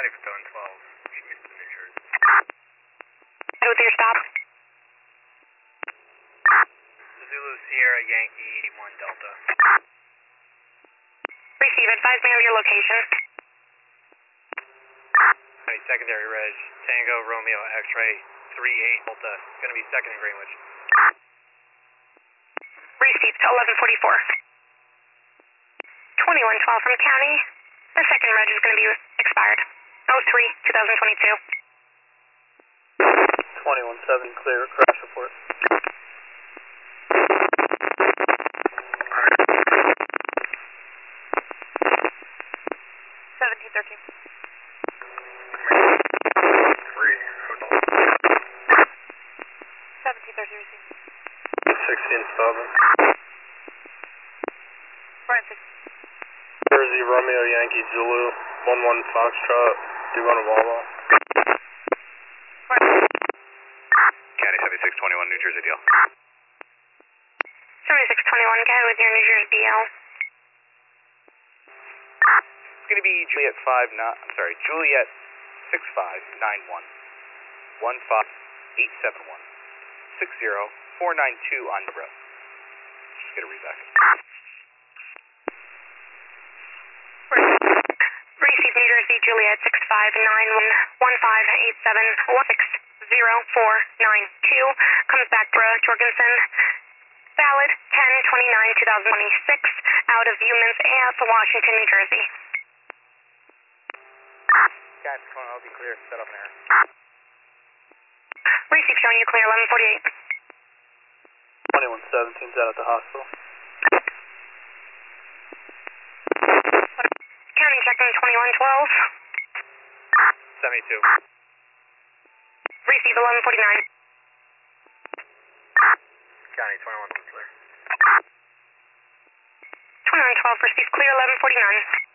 Static Stone 12, Houston, New Jersey. With your stop. Zulu Sierra Yankee 81 Delta. Receive, advise me of your location. Secondary Reg, Tango Romeo X-Ray 38 Delta. Gonna be second in Greenwich. Received, 1144. 2112 from County. The second reg is going to be expired. 03-2022. 21-7, clear, crash report. 1713. 1713 received. 16 stopping. Brian 6. Jersey Romeo Yankee Zulu 11 Foxtrot. Do you want a Wawa? County 7621 New Jersey deal. 7621, go with your New Jersey DL. It's gonna be Juliet Juliet 6591 15871 60492 on the road. Just get a read back. Receive New Jersey Juliet 6591 15871 60492. Comes back to Jorgensen. Valid 10/29/2026. Out of Humans AF, Washington, New Jersey. Guys, I'll be clear. Set up an error. Receive showing you clear 1148. 2117's out at the hospital. County checking 2112. 72. Receive 1149. County 21 clear. 2112 receive clear 1149.